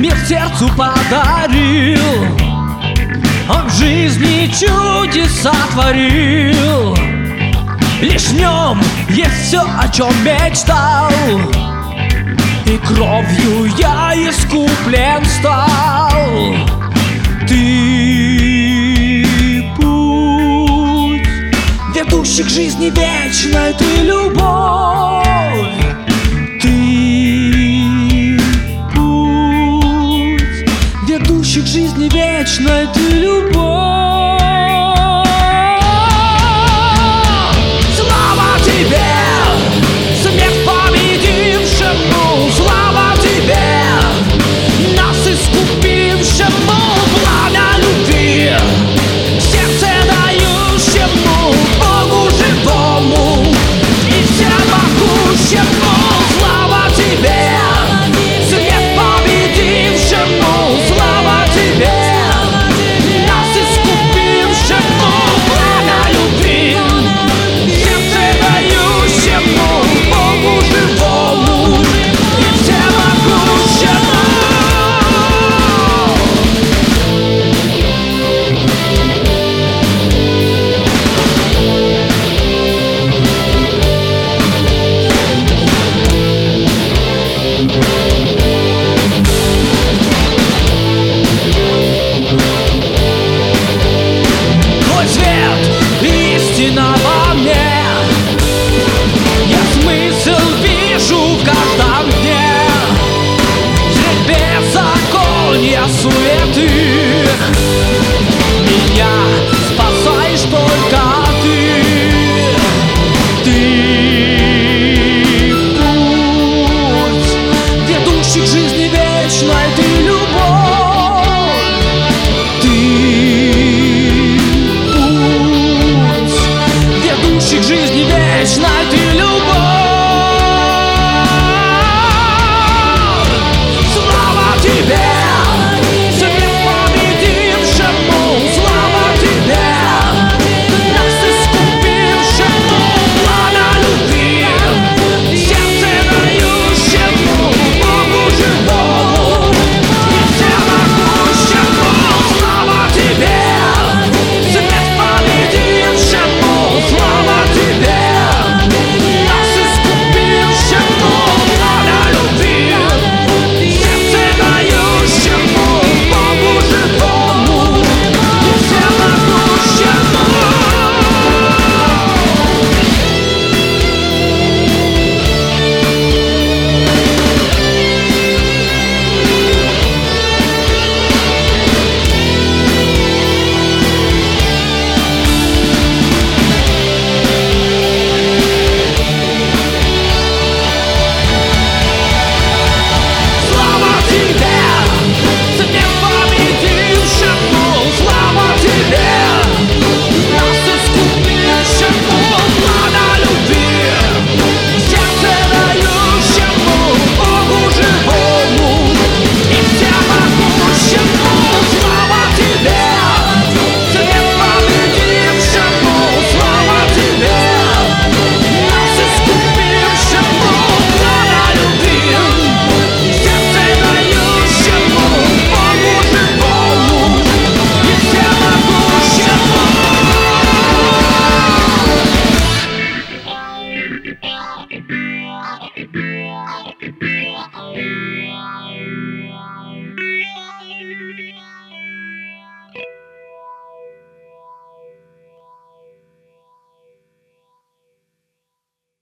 мир сердцу подарил, он в жизни чудеса творил. Лишь в нем есть все, о чем мечтал, и кровью я искуплен стал. Ты путь, ведущий к жизни вечной, ты любовь. Ты путь, ведущий к жизни вечной, ты любовь. Слава тебе, смерть победившему, слава тебе, нас искупившему, пламя любви, сердце дающему, Богу живому и всемогущему. Слава тебе, смерть победившему, слава тебе, нас искупившему, пламя любви, сердце дающему, Богу живому и всемогущему. Твой свет, истина во мне, я смысл вижу в каждом дне. Средь беззакония суеты меня спасаешь только ты. Ты путь, ведущий к жизни вечной, ты любовь. Ты путь, ведущий к жизни вечной, ты